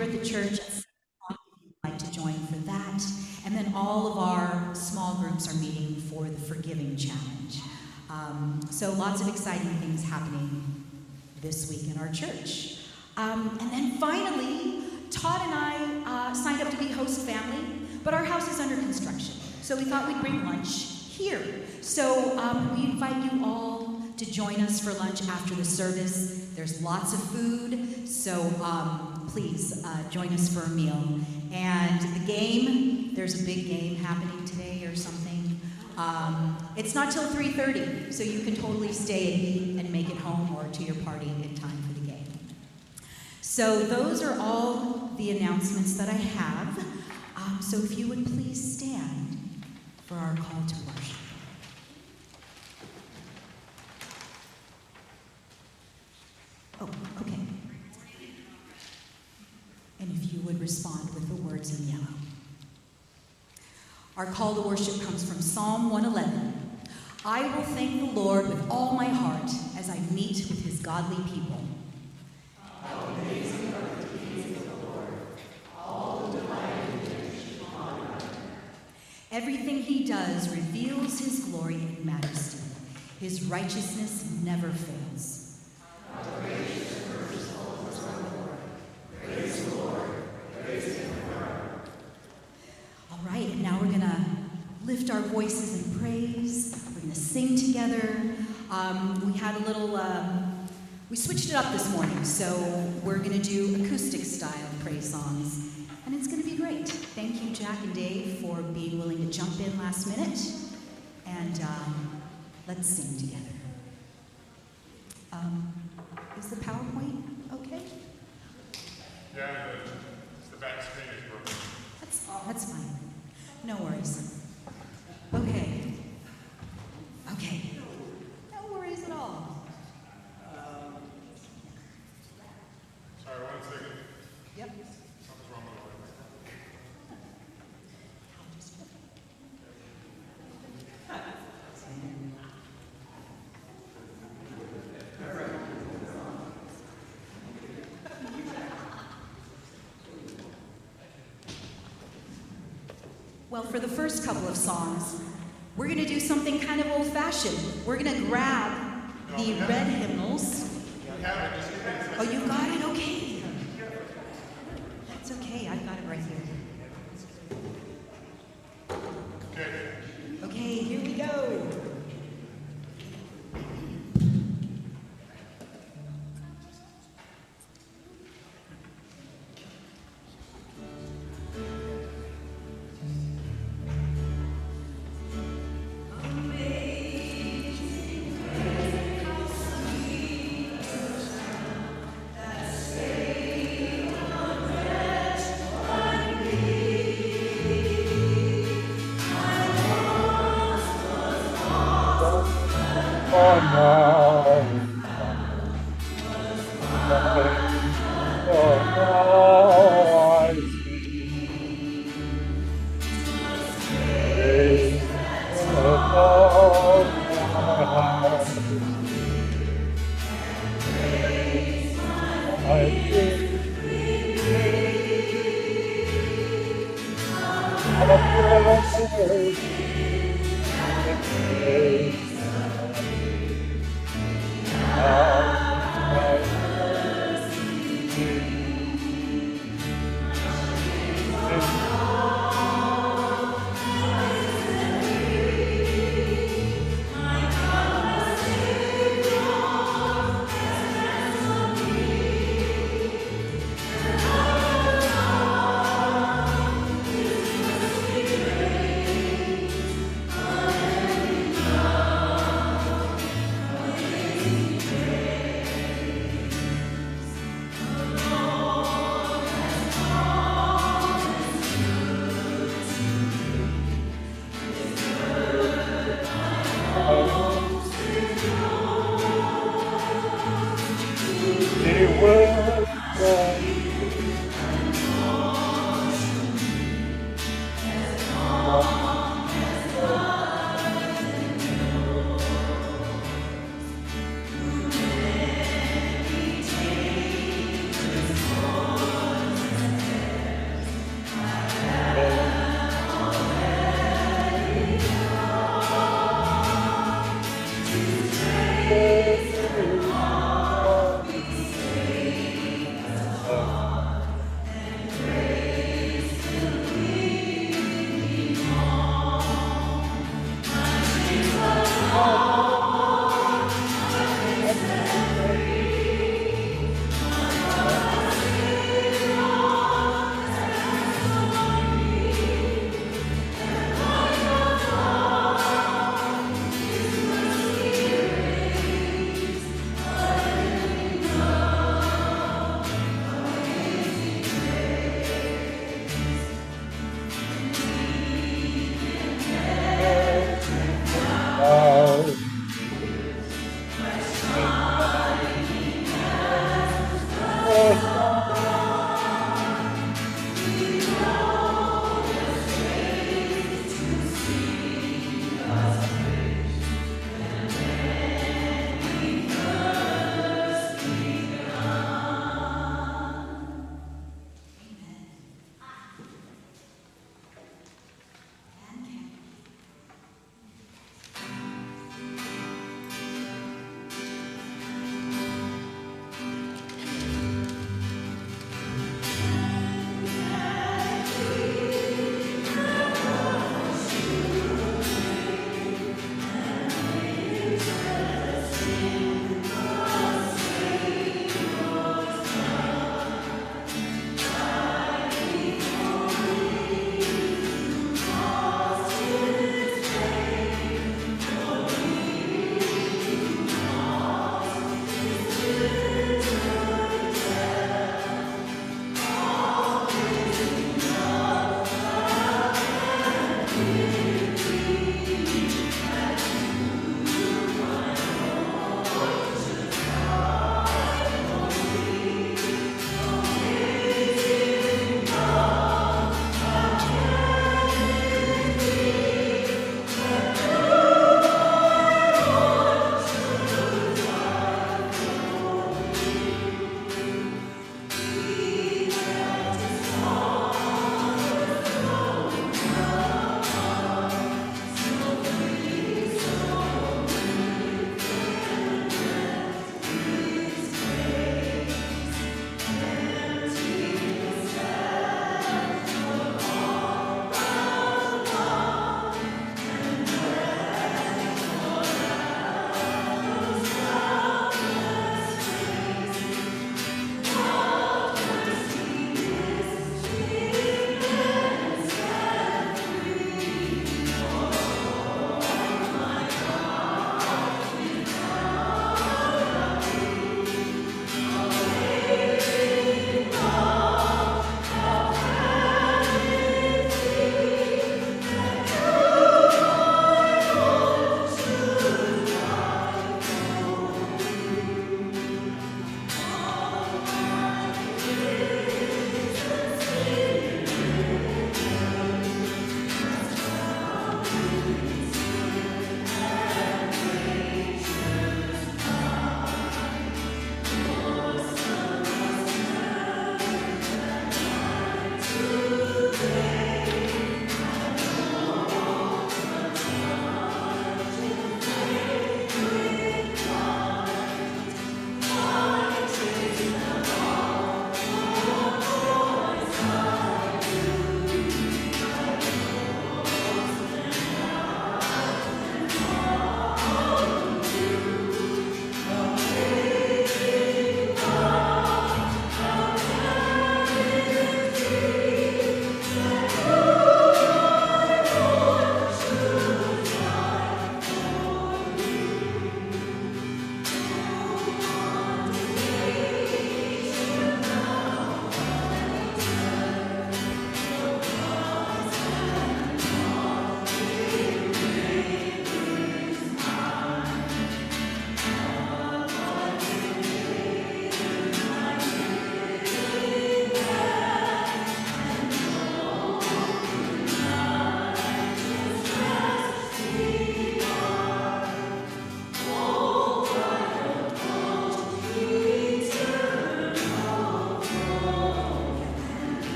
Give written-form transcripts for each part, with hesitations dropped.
here at the church, if you'd like to join for that. And then all of our small groups are meeting for the Forgiving Challenge. So lots of exciting things happening this week in our church. And then finally, Todd and I signed up to be host family, but our house is under construction. So we thought we'd bring lunch here. So we invite you all to join us for lunch after the service. There's lots of food, so please join us for a meal. And the game, there's a big game happening today or something. It's not till 3:30, so you can totally stay and eat and make it home or to your party in time for the game. So those are all the announcements that I have. So if you would please stand for our call to worship. Oh, okay. And if you would respond with the words in yellow. Our call to worship comes from Psalm 111. I will thank the Lord with all my heart as I meet with his godly people. How amazing are the deeds of the Lord, all the delight and riches upon earth. Everything he does reveals his glory and majesty. His righteousness never fails. How gracious and merciful is our Lord. Praise the Lord. Praise him forever. All right, and now we're going to lift our voices in praise. We're going to sing together. We had a little, we switched it up this morning, so we're going to do acoustic style praise songs. And it's going to be great. Thank you, Jack and Dave, for being willing to jump in last minute. And let's sing together. Is the PowerPoint okay? Yeah, the back screen is broken. That's fine. No worries. Okay. No worries at all. Sorry, 1 second. Yep. Something's wrong with the Well, for the first couple of songs, we're going to do something kind of old-fashioned. We're going to grab the red hymnals. Oh, you got it? Okay. That's okay. I've got it right here. Okay, here we go.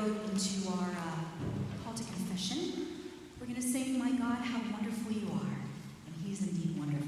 into our call to confession, we're going to sing, "My God, how wonderful you are." And he's indeed wonderful.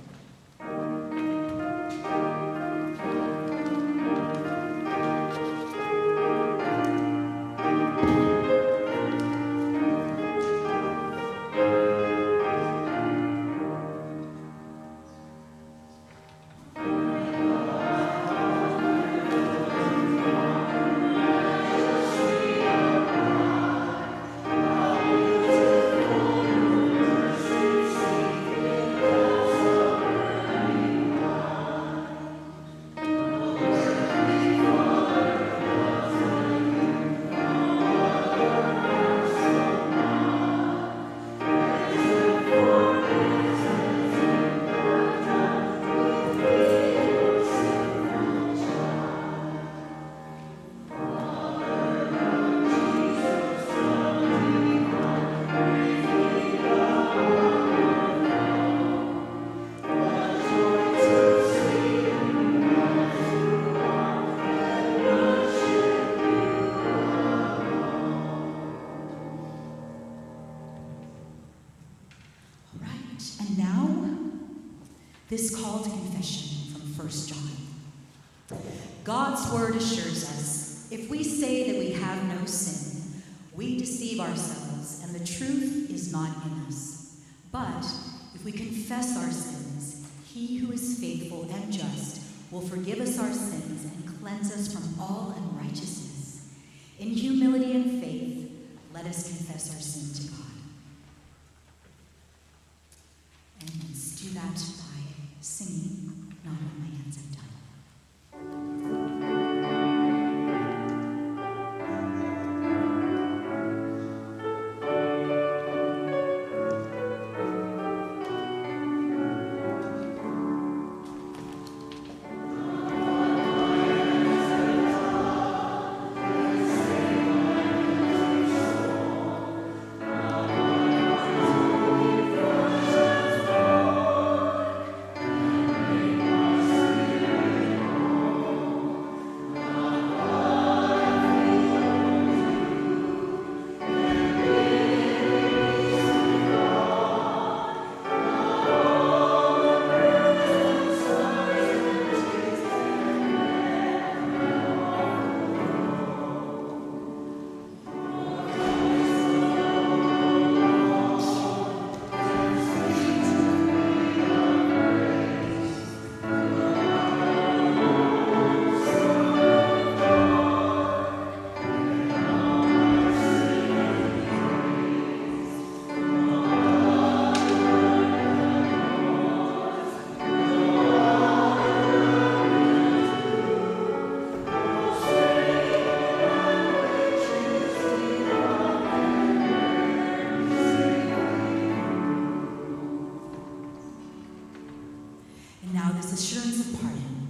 And now, this call to confession from 1 John. God's word assures us, if we say that we have no sin, we deceive ourselves, and the truth is not in us. But if we confess our sins, he who is faithful and just will forgive us our sins and cleanse us from all unrighteousness. In humility and faith, let us confess our sin to God. And let's do that by singing, "Not What My Hands Have Done." Assurance of pardon.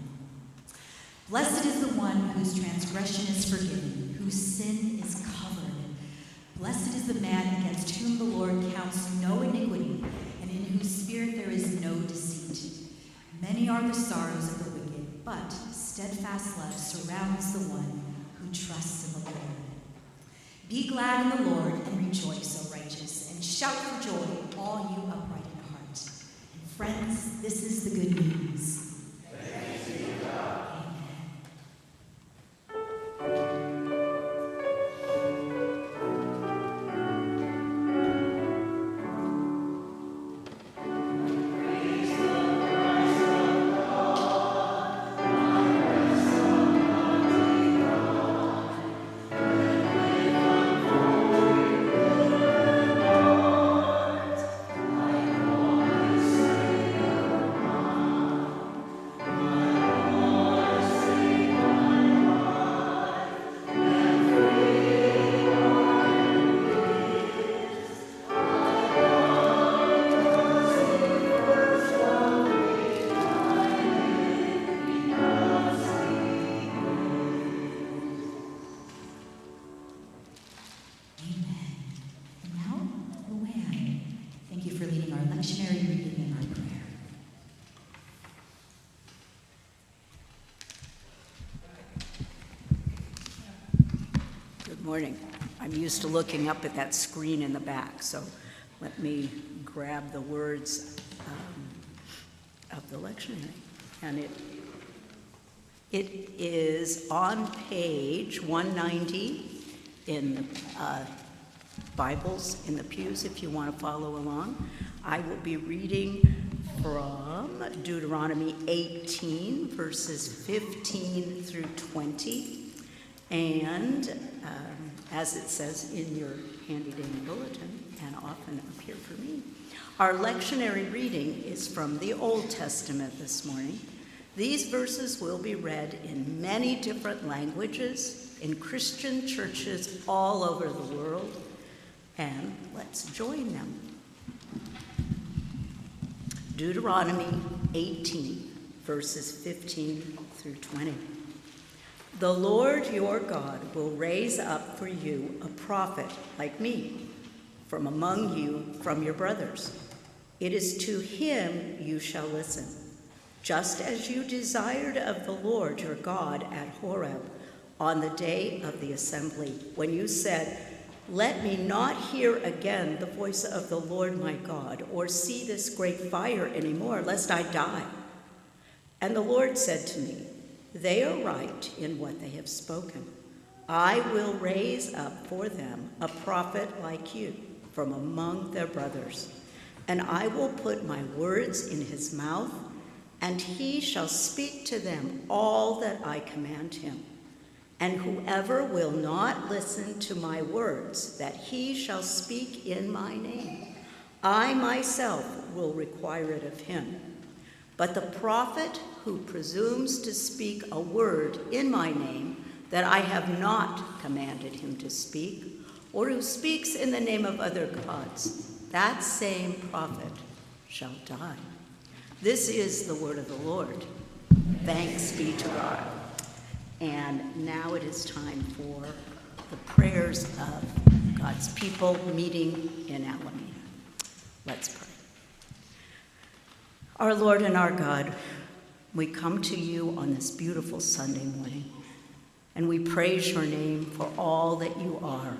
Blessed is the one whose transgression is forgiven, whose sin is covered. Blessed is the man against whom the Lord counts no iniquity, and in whose spirit there is no deceit. Many are the sorrows of the wicked, but steadfast love surrounds the one who trusts in the Lord. Be glad in the Lord and rejoice, O righteous, and shout for joy, all you upright in heart. And friends, this is the good news. Thanks be to God. morning. I'm used to looking up at that screen in the back, so let me grab the words of the lectionary. And it is on page 190 in the Bibles in the pews if you want to follow along. I will be reading from Deuteronomy 18, verses 15 through 20. And as it says in your handy-dandy bulletin, and often up here for me, our lectionary reading is from the Old Testament this morning. These verses will be read in many different languages in Christian churches all over the world, and let's join them. Deuteronomy 18, verses 15 through 20. The Lord your God will raise up for you a prophet like me from among you, from your brothers. It is to him you shall listen, just as you desired of the Lord your God at Horeb on the day of the assembly, when you said, "Let me not hear again the voice of the Lord my God, or see this great fire anymore, lest I die." And the Lord said to me, "They are right in what they have spoken. I will raise up for them a prophet like you from among their brothers, and I will put my words in his mouth, and he shall speak to them all that I command him. And whoever will not listen to my words that he shall speak in my name, I myself will require it of him. But the prophet who presumes to speak a word in my name that I have not commanded him to speak, or who speaks in the name of other gods, that same prophet shall die." This is the word of the Lord. Thanks be to God. And now it is time for the prayers of God's people meeting in Alameda. Let's pray. Our Lord and our God, we come to you on this beautiful Sunday morning, and we praise your name for all that you are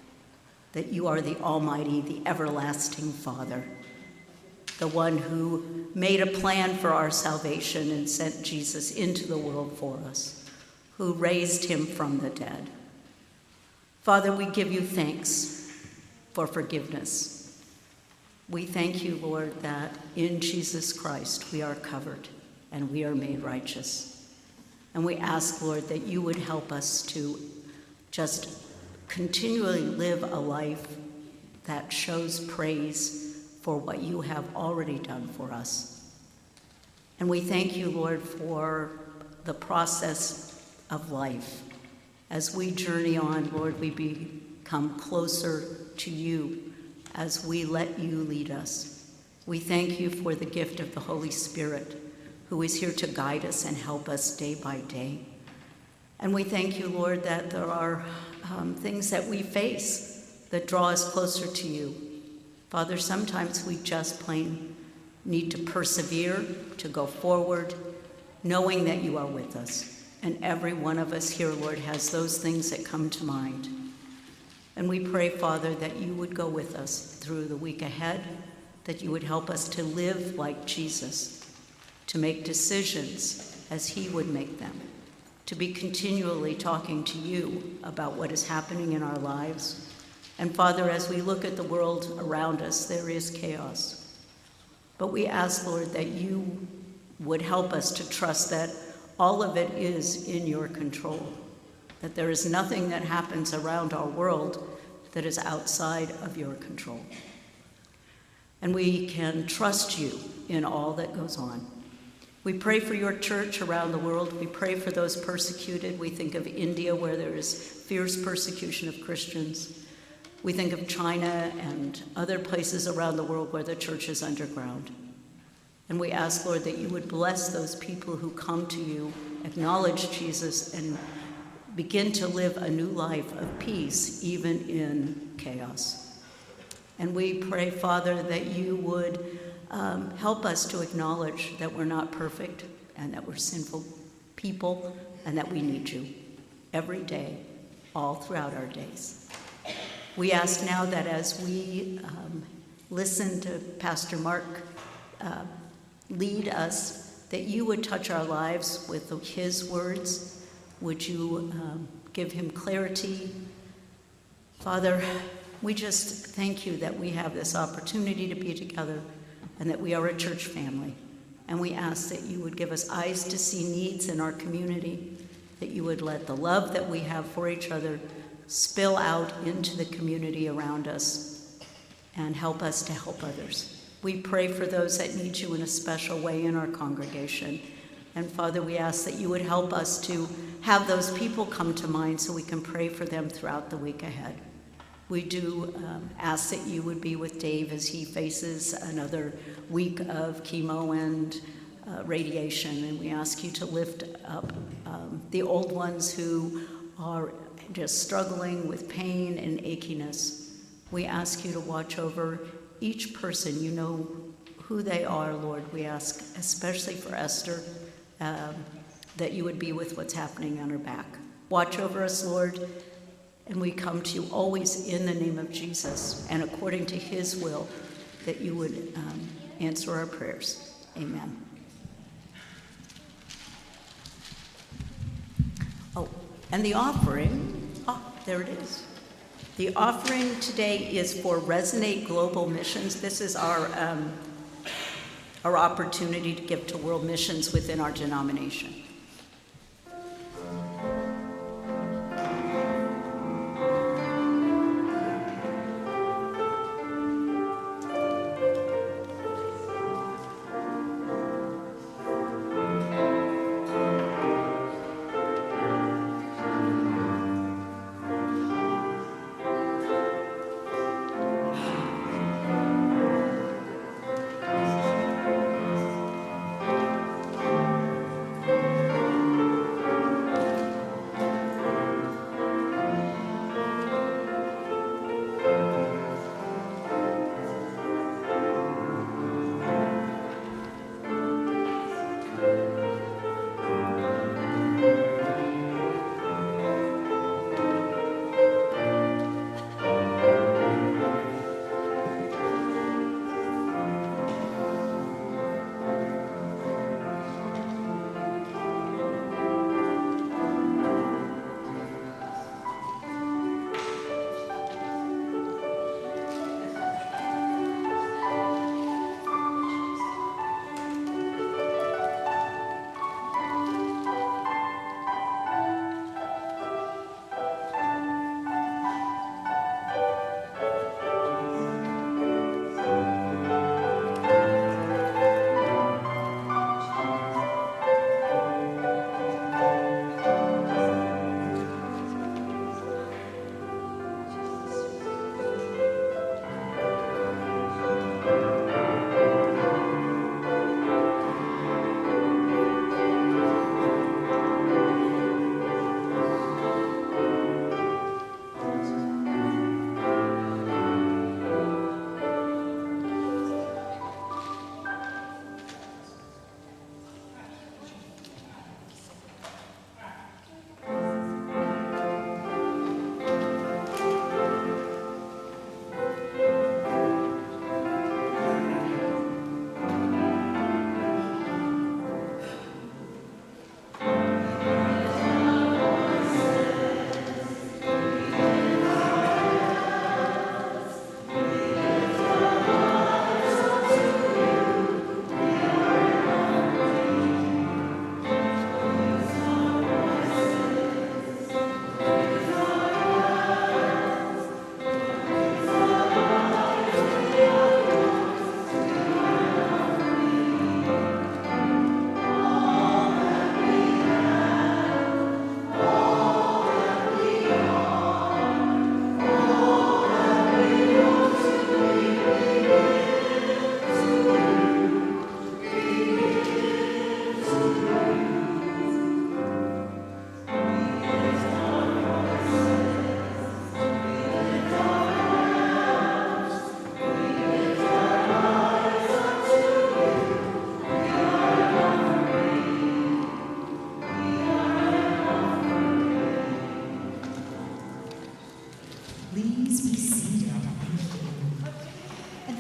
the Almighty, the everlasting Father, the one who made a plan for our salvation and sent Jesus into the world for us, who raised him from the dead. Father, we give you thanks for forgiveness. We thank you, Lord, that in Jesus Christ we are covered and we are made righteous. And we ask, Lord, that you would help us to just continually live a life that shows praise for what you have already done for us. And we thank you, Lord, for the process of life. As we journey on, Lord, we become closer to you as we let you lead us. We thank you for the gift of the Holy Spirit, who is here to guide us and help us day by day. And we thank you, Lord, that there are things that we face that draw us closer to you. Father, sometimes we just plain need to persevere, to go forward, knowing that you are with us. And every one of us here, Lord, has those things that come to mind. And we pray, Father, that you would go with us through the week ahead, that you would help us to live like Jesus, to make decisions as he would make them, to be continually talking to you about what is happening in our lives. And Father, as we look at the world around us, there is chaos. But we ask, Lord, that you would help us to trust that all of it is in your control, that there is nothing that happens around our world that is outside of your control. And we can trust you in all that goes on. We pray for your church around the world. We pray for those persecuted. We think of India, where there is fierce persecution of Christians. We think of China and other places around the world where the church is underground. And we ask, Lord, that you would bless those people who come to you, acknowledge Jesus, and begin to live a new life of peace, even in chaos. And we pray, Father, that you would help us to acknowledge that we're not perfect and that we're sinful people and that we need you every day all throughout our days. We ask now that as we listen to Pastor Mark lead us, that you would touch our lives with his words. Would you give him clarity? Father, we just thank you that we have this opportunity to be together and that we are a church family. And we ask that you would give us eyes to see needs in our community, that you would let the love that we have for each other spill out into the community around us and help us to help others. We pray for those that need you in a special way in our congregation. And Father, we ask that you would help us to have those people come to mind so we can pray for them throughout the week ahead. We do ask that you would be with Dave as he faces another week of chemo and radiation. And we ask you to lift up the old ones who are just struggling with pain and achiness. We ask you to watch over each person. You know who they are, Lord. We ask, especially for Esther, that you would be with what's happening on her back. Watch over us, Lord, and we come to you always in the name of Jesus and according to his will, that you would answer our prayers. Amen. Oh, and the offering, there it is. The offering today is for Resonate Global Missions. This is our opportunity to give to world missions within our denomination.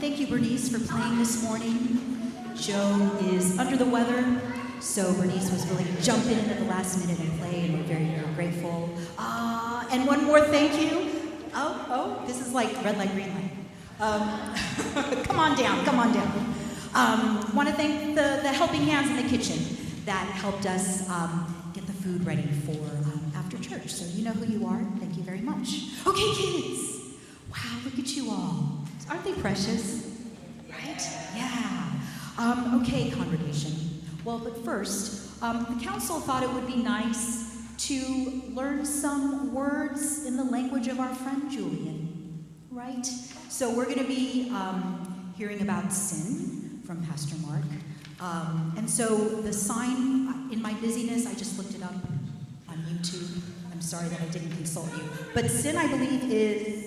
thank you, Bernice, for playing this morning. Joe is under the weather, so Bernice was willing to jump in at the last minute and play, and we're very, very grateful. And one more thank you. Oh, this is like red light, green light. Come on down. Want to thank the helping hands in the kitchen that helped us get the food ready for after church. So you know who you are. Thank you very much. Okay, kids. Wow, look at you all. Aren't they precious? Right? Yeah. Okay, congregation. Well, but first, the council thought it would be nice to learn some words in the language of our friend Julian, right? So we're going to be hearing about sin from Pastor Mark. And so the sign, in my busyness, I just looked it up on YouTube. I'm sorry that I didn't consult you. But sin, I believe, is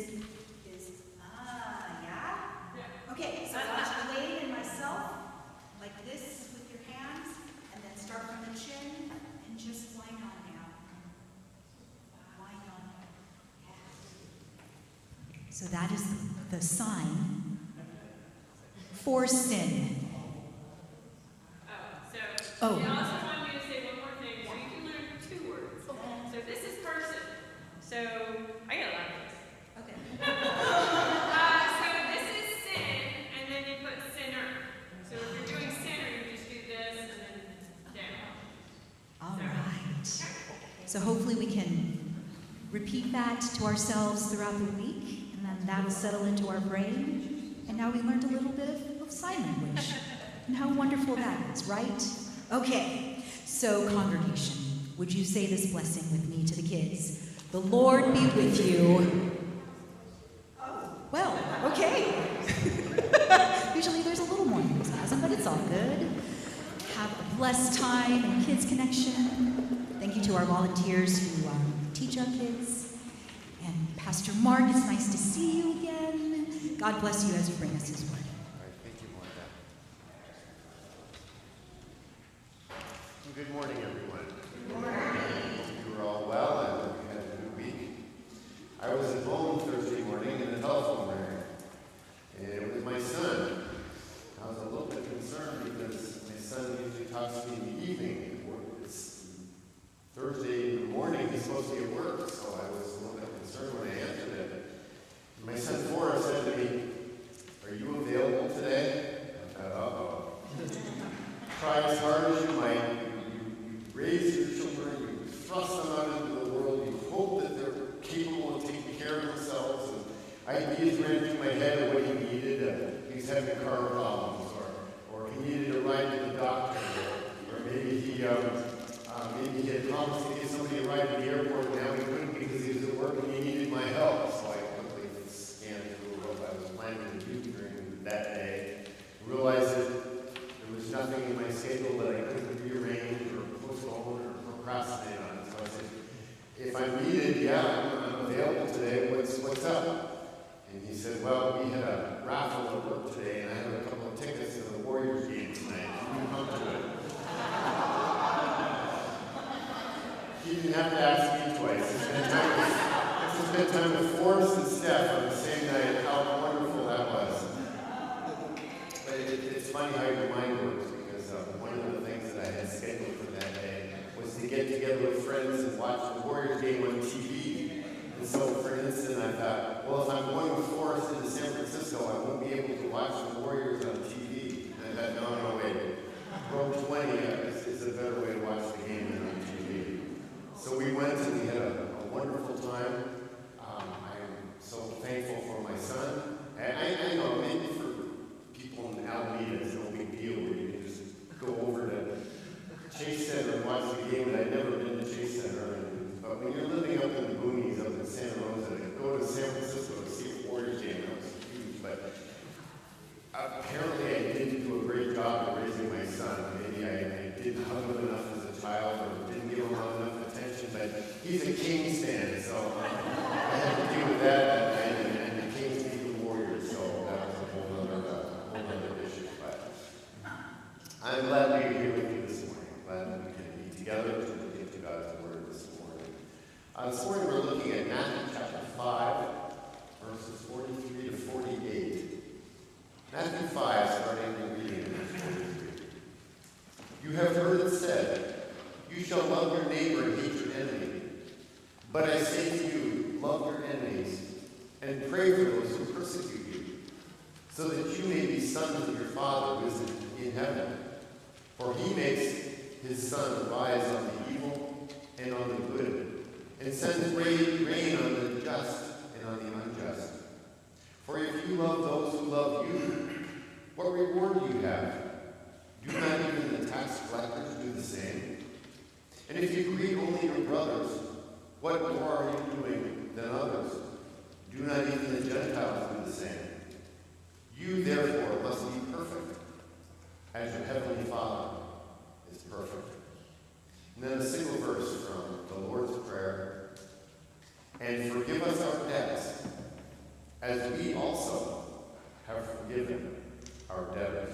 yeah? Okay, so I want you to lay in myself like this with your hands, and then start from the chin and just wind on down. Wind on down. Yeah. So that is the sign for sin. Oh. They also want me to say one more thing, so you can learn 2 words. So this is person. So I got a lot of this. Okay. So this is sin, and then you put sinner. So if you're doing sinner, you just do this and then down. All right. So hopefully we can repeat that to ourselves throughout the week, and then that'll settle into our brain. And now we learned a little bit of sign language. And how wonderful that is, right? Okay, so congregation, would you say this blessing with me to the kids? The Lord be with you. Oh, well, okay. Usually there's a little more enthusiasm, but it's all good. Have a blessed time in Kids Connection. Thank you to our volunteers who teach our kids. And Pastor Mark, it's nice to see you again. God bless you as you bring us his word. Good morning, everyone. Good morning. Hope you were all well and hope you had a good week. I was at home Thursday morning and the telephone rang. And it was my son. I was a little bit concerned because my son usually talks to me in the evening. It's Thursday morning, he's supposed to be at work, so I was a little bit concerned when I answered it. And my son Forrest said to me, "Are you available today?" I thought, uh-oh. Try as hard as you might. Raise your children, you thrust them out into the world, you hope that they're capable of taking care of themselves. And ideas ran through my head of what he needed. He's having car problems, or he needed a ride to the doctor, or maybe he had promised to give somebody a ride to the airport, and now he couldn't because he was at work and he needed my help. So I quickly scanned through what I was planning to do during that day, and realized that there was nothing in my schedule that I couldn't rearrange or postpone or procrastinate on. So I said, if I'm needed, I'm available today. What's up? And he said, well, we had a raffle at work today, and I have a couple of tickets to the Warriors game tonight. Can you come to it? He didn't have to ask me twice. He spent time with Forrest and Steph on the same night. How wonderful that was. But it's funny how your mind works, because one of the things that I had scheduled for that day was to get together with friends and watch the Warriors game on TV. And so, for instance, I thought, well, if I'm going with Forrest into San Francisco, I won't be able to watch the Warriors on TV. And I thought, no, wait. Row 20 is a better way to watch the game than on TV. So we went and we had a wonderful time. I am so thankful for my son. And I know, maybe for people in Alameda, it's no big deal where you can just go over to Chase Center and watch the game. I'd never been to Chase Center. But when you're living up in the boonies up in Santa Rosa, to go to San Francisco to see a Warriors game, that was huge. But apparently I didn't do a great job of raising my son. Maybe I didn't hug him enough as a child or didn't give him enough attention. But he's a Kings fan, so I had to deal with that and the Kings beat the Warriors. So that was a whole other issue. But I'm glad to be here with you this morning. Glad that we can be together to look into God's Word this morning. This morning we're looking at Matthew chapter 5, verses 43 to 48. shall love your neighbor and hate your enemy. But I say to you, love your enemies and pray for those who persecute you, so that you may be sons of your Father who is in heaven. For he makes his sun rise on the evil and on the good, and sends rain on the just and on the unjust. For if you love those who love you, what reward do you have? Do not even the tax collectors do the same? And if you greet only your brothers, what more are you doing than others? Do not even the Gentiles do the same? You therefore must be perfect, as your heavenly Father is perfect. And then a single verse from the Lord's Prayer. And forgive us our debts, as we also have forgiven our debtors.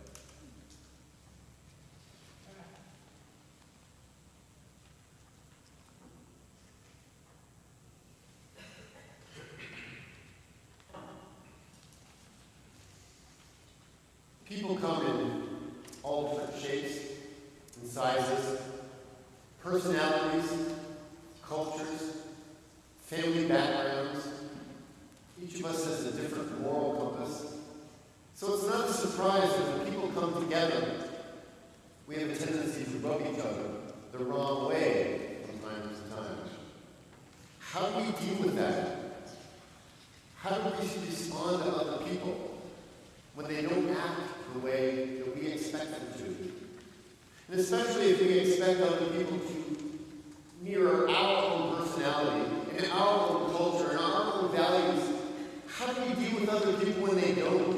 People come in all different shapes and sizes, personalities, cultures, family backgrounds. Each of us has a different moral compass. So it's not a surprise that when people come together, we have a tendency to rub each other the wrong way from time to time. How do we deal with that? How do we respond to other people when they don't act the way that we expect them to? And especially if we expect other people to mirror our own personality and our own culture and our own values. How do we deal with other people when they don't?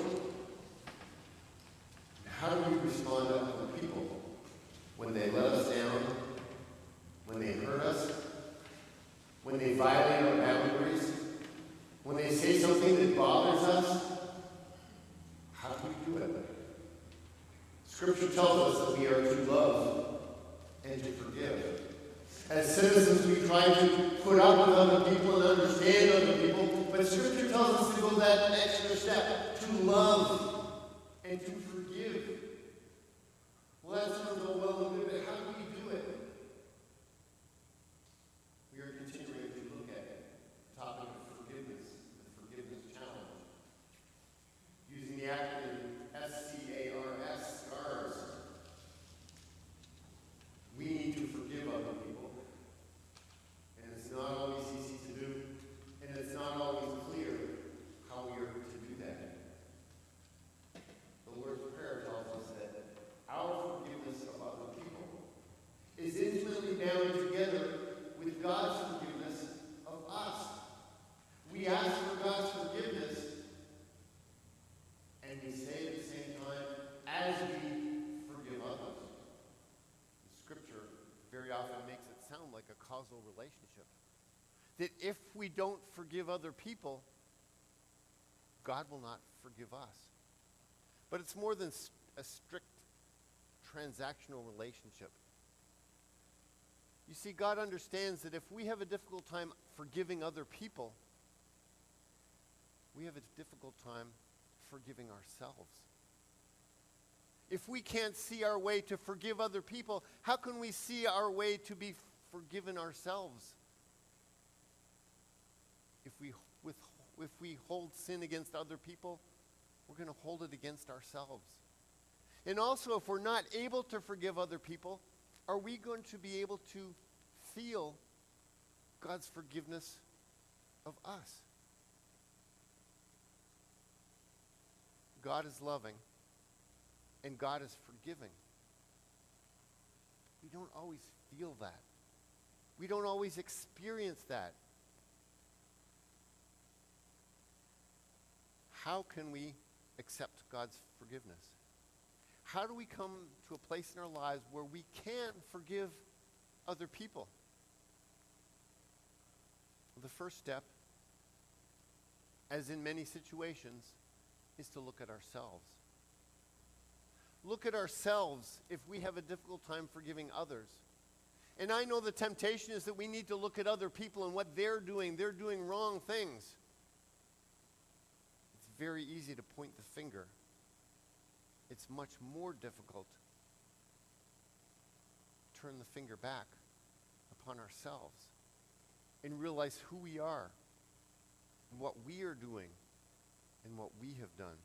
How do we respond to other people when they let us down, when they hurt us, when they violate our boundaries, when they say something that bothers us? How do we do it? Scripture tells us that we are to love and to forgive. As citizens, we try to put up with other people and understand other people, but Scripture tells us to go that extra step, to love and to forgive. Well, that sounds all well and good, but how do we do it? We are continuing to look at the topic of forgiveness, the forgiveness challenge, using the acronym SCARS, SCARS. We need to forgive other people, and it's not always easy to do, and it's not always clear how we are to do that. The Lord's Prayer tells us that our forgiveness of other people is intimately bound together with God's forgiveness of us. We ask for God's forgiveness, and we say at the same time, as we forgive others. Scripture very often makes it sound like a causal relationship. That if we don't forgive other people, God will not forgive us. But it's more than a strict transactional relationship. You see, God understands that if we have a difficult time forgiving other people, we have a difficult time forgiving ourselves. If we can't see our way to forgive other people, how can we see our way to be forgiven ourselves? If we hold sin against other people, we're going to hold it against ourselves. And also, if we're not able to forgive other people, are we going to be able to feel God's forgiveness of us? God is loving, and God is forgiving. We don't always feel that. We don't always experience that. How can we accept God's forgiveness? How do we come to a place in our lives where we can forgive other people? The first step, as in many situations, is to look at ourselves. Look at ourselves if we have a difficult time forgiving others. And I know the temptation is that we need to look at other people and what they're doing. They're doing wrong things. It's very easy to point the finger. It's much more difficult to turn the finger back upon ourselves and realize who we are, and what we are doing, and what we have done.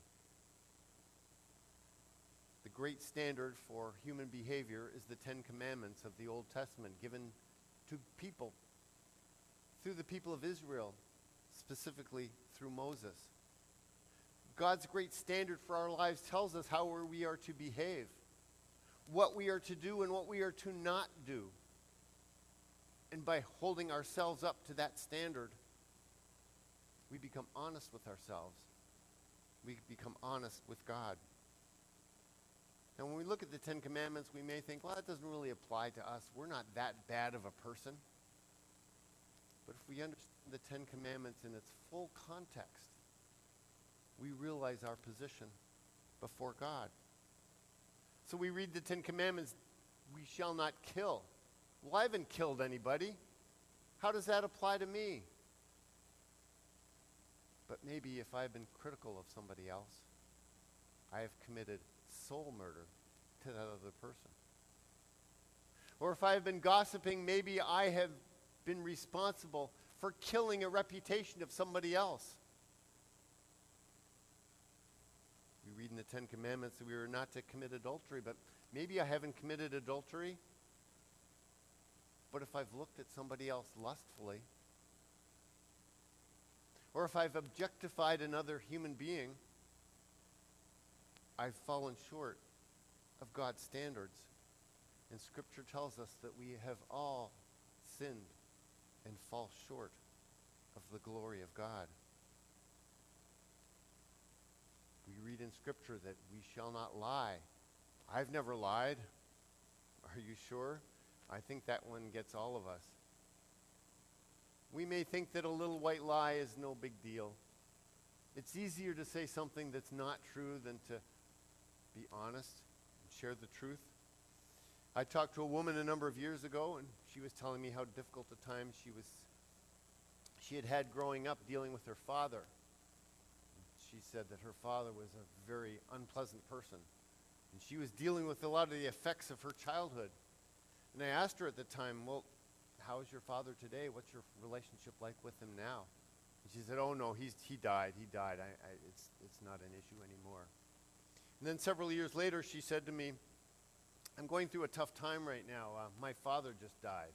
The great standard for human behavior is the Ten Commandments of the Old Testament, given to people, through the people of Israel, specifically through Moses. God's great standard for our lives tells us how we are to behave, what we are to do and what we are to not do. And by holding ourselves up to that standard, we become honest with ourselves. We become honest with God. Now, when we look at the Ten Commandments, we may think, well, that doesn't really apply to us. We're not that bad of a person. But if we understand the Ten Commandments in its full context, we realize our position before God. So we read the Ten Commandments, we shall not kill. Well, I haven't killed anybody. How does that apply to me? But maybe if I've been critical of somebody else, I have committed soul murder to that other person. Or if I have been gossiping, maybe I have been responsible for killing a reputation of somebody else. We read in the Ten Commandments that we are not to commit adultery, but maybe I haven't committed adultery. But if I've looked at somebody else lustfully, or if I've objectified another human being, I've fallen short of God's standards. And Scripture tells us that we have all sinned and fall short of the glory of God. We read in Scripture that we shall not lie. I've never lied. Are you sure? I think that one gets all of us. We may think that a little white lie is no big deal. It's easier to say something that's not true than to be honest and share the truth. I talked to a woman a number of years ago, and she was telling me how difficult a time she had had growing up dealing with her father. She said that her father was a very unpleasant person, and she was dealing with a lot of the effects of her childhood. And I asked her at the time, well, how is your father today? What's your relationship like with him now? And she said, oh no, he died. It's not an issue anymore. And then several years later, she said to me, I'm going through a tough time right now. My father just died.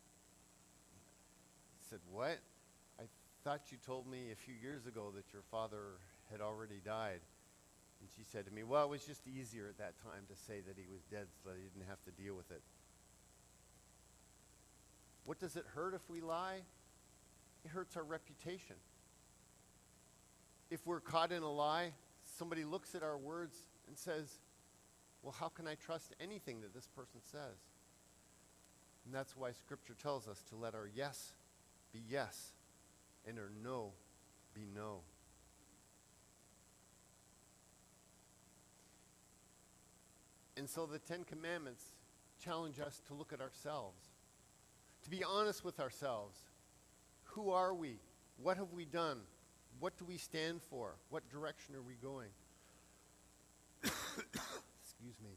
I said, what? I thought you told me a few years ago that your father had already died. And she said to me, well, it was just easier at that time to say that he was dead so that he didn't have to deal with it. What does it hurt if we lie? It hurts our reputation. If we're caught in a lie, somebody looks at our words and says, well, how can I trust anything that this person says? And that's why Scripture tells us to let our yes be yes and our no be no. And so the Ten Commandments challenge us to look at ourselves, to be honest with ourselves. Who are we? What have we done? What do we stand for? What direction are we going? Excuse me.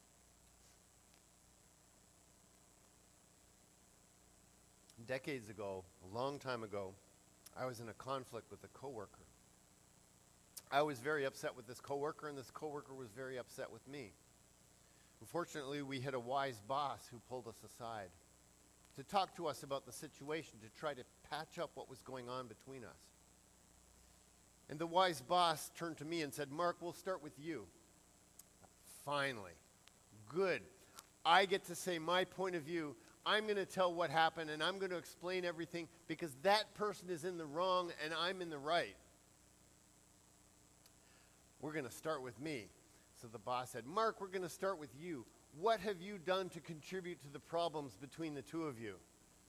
Decades ago, a long time ago, I was in a conflict with a coworker. I was very upset with this coworker, and this coworker was very upset with me. Unfortunately, we had a wise boss who pulled us aside to talk to us about the situation, to try to patch up what was going on between us. And the wise boss turned to me and said, Mark, we'll start with you. Finally. Good. I get to say my point of view. I'm going to tell what happened, and I'm going to explain everything because that person is in the wrong and I'm in the right. We're going to start with me. So the boss said, Mark, we're going to start with you. What have you done to contribute to the problems between the two of you?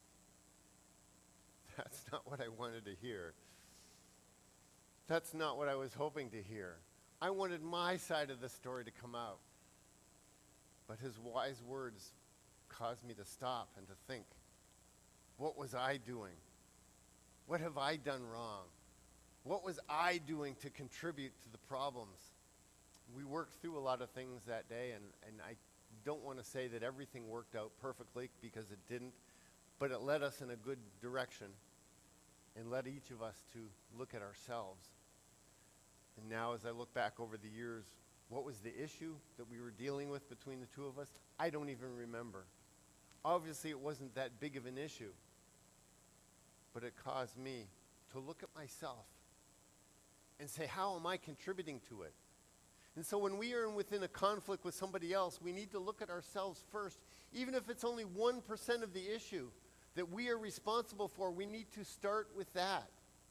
That's not what I wanted to hear. That's not what I was hoping to hear. I wanted my side of the story to come out. But his wise words caused me to stop and to think, what was I doing? What have I done wrong? What was I doing to contribute to the problems? We worked through a lot of things that day, and I don't want to say that everything worked out perfectly, because it didn't, but it led us in a good direction and led each of us to look at ourselves. And now as I look back over the years, what was the issue that we were dealing with between the two of us? I don't even remember. Obviously, it wasn't that big of an issue, but it caused me to look at myself and say, how am I contributing to it? And so when we are within a conflict with somebody else, we need to look at ourselves first. Even if it's only 1% of the issue that we are responsible for, we need to start with that.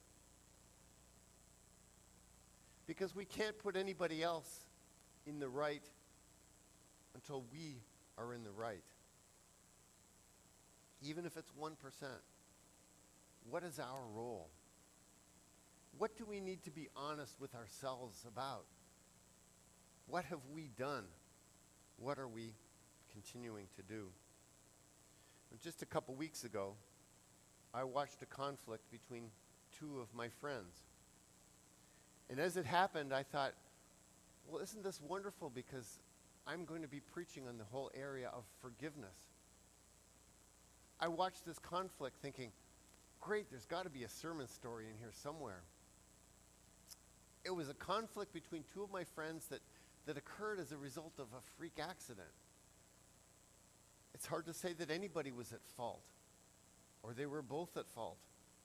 Because we can't put anybody else in the right until we are in the right. Even if it's 1%. What is our role? What do we need to be honest with ourselves about? What have we done? What are we continuing to do? Just a couple weeks ago, I watched a conflict between two of my friends. And as it happened, I thought, well, isn't this wonderful? Because I'm going to be preaching on the whole area of forgiveness. I watched this conflict thinking, great, there's got to be a sermon story in here somewhere. It was a conflict between two of my friends that occurred as a result of a freak accident. It's hard to say that anybody was at fault, or they were both at fault.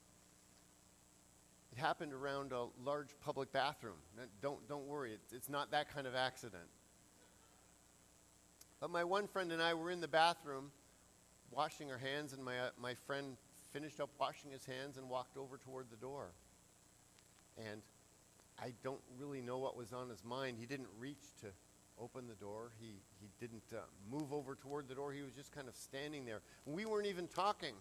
It happened around a large public bathroom. Don't worry, it's not that kind of accident. But my one friend and I were in the bathroom washing our hands, and my friend finished up washing his hands and walked over toward the door. And I don't really know what was on his mind. He didn't reach to open the door. He didn't move over toward the door. He was just kind of standing there. We weren't even talking.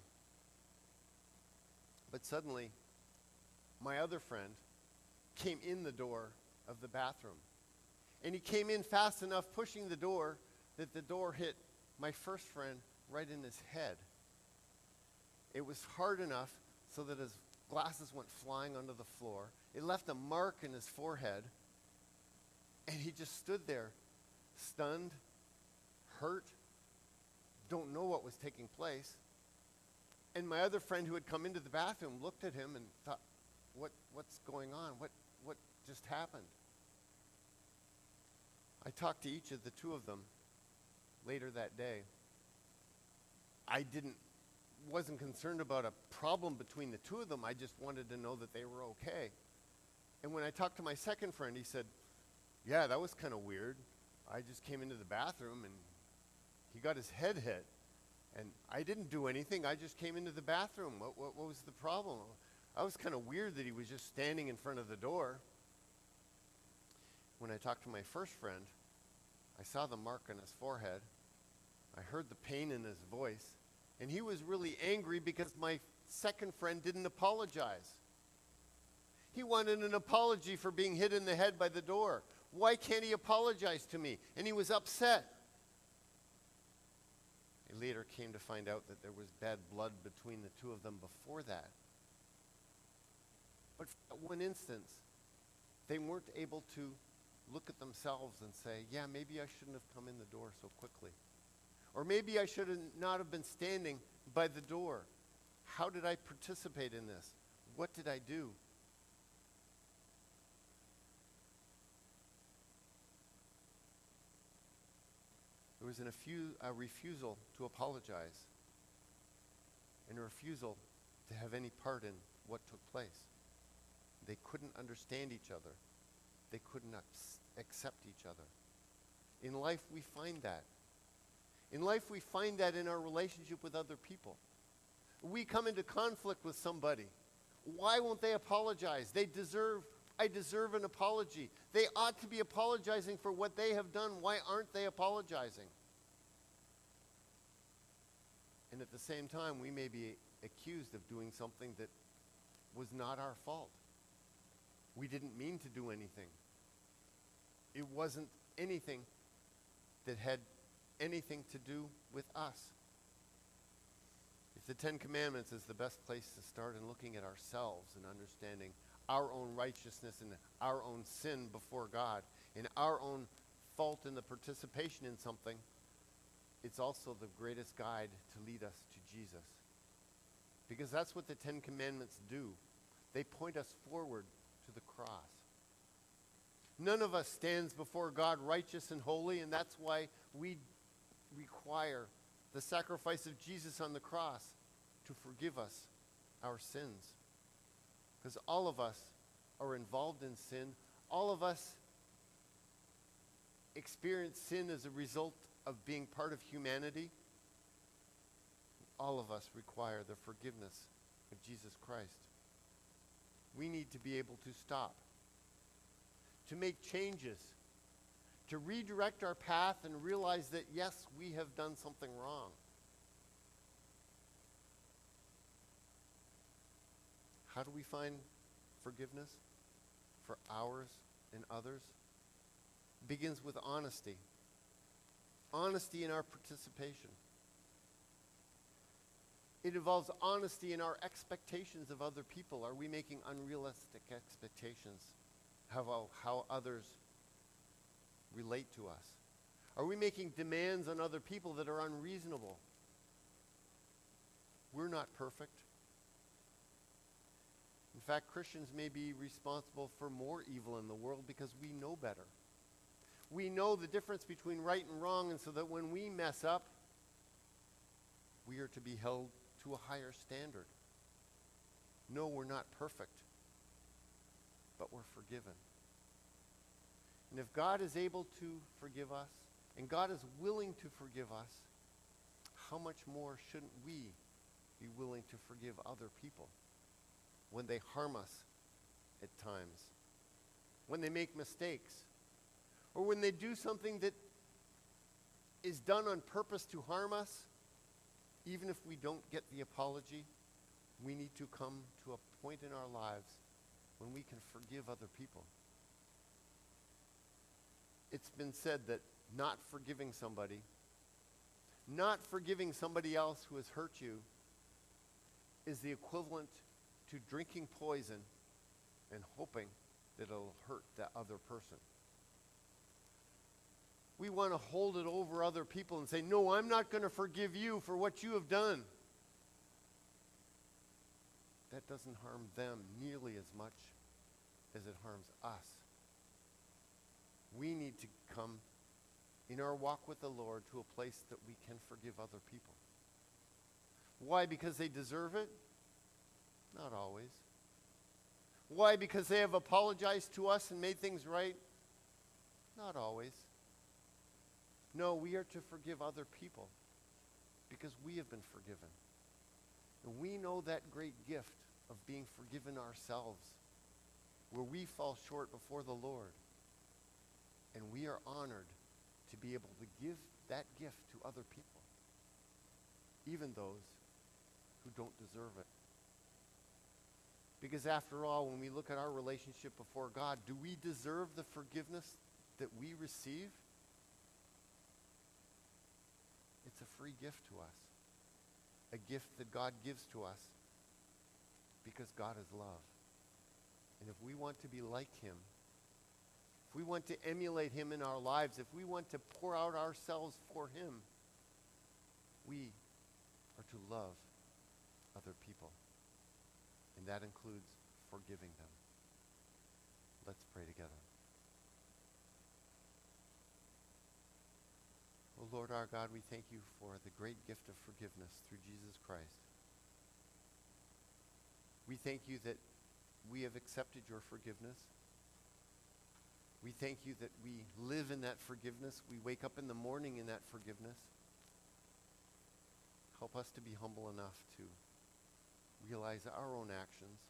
But suddenly, my other friend came in the door of the bathroom. And he came in fast enough, pushing the door, that the door hit my first friend right in his head. It was hard enough so that his glasses went flying onto the floor. It left a mark in his forehead. And he just stood there, stunned, hurt, don't know what was taking place. And my other friend who had come into the bathroom looked at him and thought, what's going on? What just happened? I talked to each of the two of them later that day. I wasn't concerned about a problem between the two of them. I just wanted to know that they were okay. And when I talked to my second friend, he said, yeah, that was kind of weird. I just came into the bathroom and he got his head hit. And I didn't do anything. I just came into the bathroom. What was the problem? I was kind of weird that he was just standing in front of the door. When I talked to my first friend, I saw the mark on his forehead. I heard the pain in his voice. And he was really angry because my second friend didn't apologize. He wanted an apology for being hit in the head by the door. Why can't he apologize to me? And he was upset. I later came to find out that there was bad blood between the two of them before that. But for one instance, they weren't able to look at themselves and say, yeah, maybe I shouldn't have come in the door so quickly. Or maybe I should not have been standing by the door. How did I participate in this? What did I do? There was a refusal to apologize and a refusal to have any part in what took place. They couldn't understand each other. They couldn't accept each other. In life, we find that. In life, we find that in our relationship with other people. We come into conflict with somebody. Why won't they apologize? I deserve an apology. They ought to be apologizing for what they have done. Why aren't they apologizing? And at the same time, we may be accused of doing something that was not our fault. We didn't mean to do anything. It wasn't anything that had anything to do with us. If the Ten Commandments is the best place to start in looking at ourselves and understanding our own righteousness and our own sin before God and our own fault in the participation in something, it's also the greatest guide to lead us to Jesus. Because that's what the Ten Commandments do. They point us forward to the cross. None of us stands before God righteous and holy, and that's why we require the sacrifice of Jesus on the cross to forgive us our sins. Because all of us are involved in sin. All of us experience sin as a result of being part of humanity. All of us require the forgiveness of Jesus Christ. We need to be able to stop, to make changes, to redirect our path and realize that, yes, we have done something wrong. How do we find forgiveness for ours and others? It begins with honesty. Honesty in our participation. It involves honesty in our expectations of other people. Are we making unrealistic expectations of how others relate to us? Are we making demands on other people that are unreasonable? We're not perfect. In fact, Christians may be responsible for more evil in the world because we know better. We know the difference between right and wrong, and so that when we mess up, we are to be held to a higher standard. No, we're not perfect, but we're forgiven. And if God is able to forgive us, and God is willing to forgive us, how much more shouldn't we be willing to forgive other people when they harm us at times, when they make mistakes, or when they do something that is done on purpose to harm us? Even if we don't get the apology, we need to come to a point in our lives when we can forgive other people. It's been said that not forgiving somebody else who has hurt you, is the equivalent to drinking poison and hoping that it'll hurt that other person. We want to hold it over other people and say, no, I'm not going to forgive you for what you have done. That doesn't harm them nearly as much as it harms us. We need to come in our walk with the Lord to a place that we can forgive other people. Why? Because they deserve it? Not always. Why? Because they have apologized to us and made things right? Not always. No, we are to forgive other people because we have been forgiven. And we know that great gift of being forgiven ourselves, where we fall short before the Lord. And we are honored to be able to give that gift to other people, even those who don't deserve it. Because after all, when we look at our relationship before God, do we deserve the forgiveness that we receive? It's a free gift to us. A gift that God gives to us because God is love. And if we want to be like him, if we want to emulate him in our lives, if we want to pour out ourselves for him, we are to love other people. And that includes forgiving them. Let's pray together. Oh Lord our God, we thank you for the great gift of forgiveness through Jesus Christ. We thank you that we have accepted your forgiveness. We thank you that we live in that forgiveness. We wake up in the morning in that forgiveness. Help us to be humble enough to realize our own actions,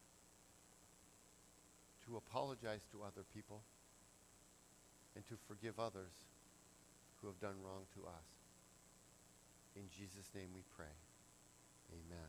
to apologize to other people, and to forgive others who have done wrong to us. In Jesus' name we pray. Amen.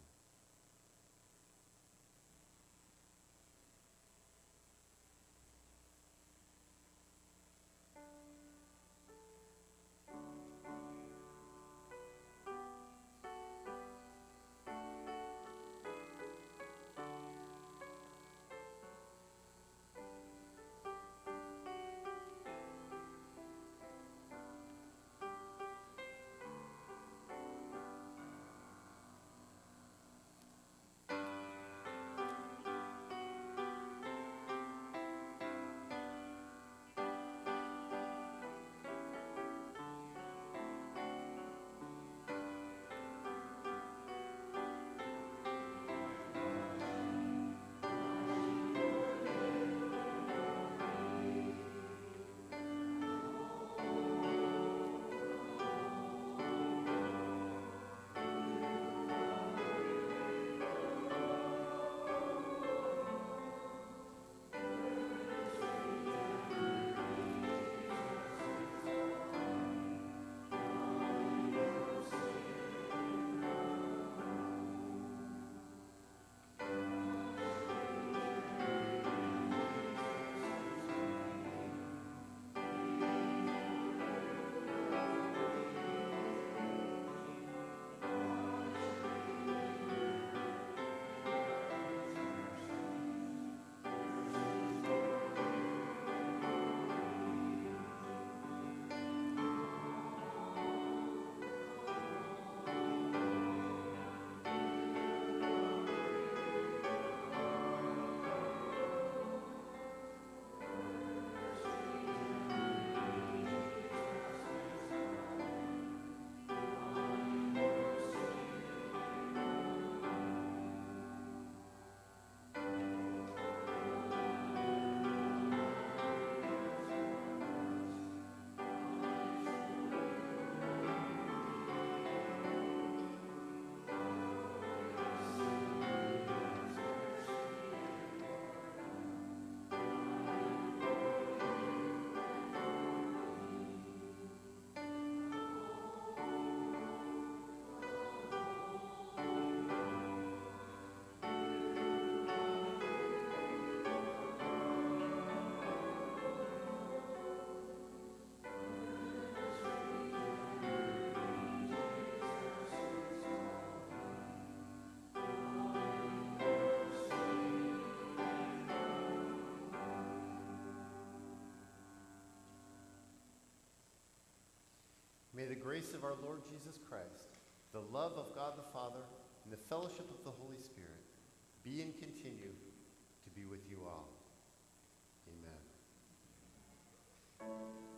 May the grace of our Lord Jesus Christ, the love of God the Father, and the fellowship of the Holy Spirit be and continue to be with you all. Amen.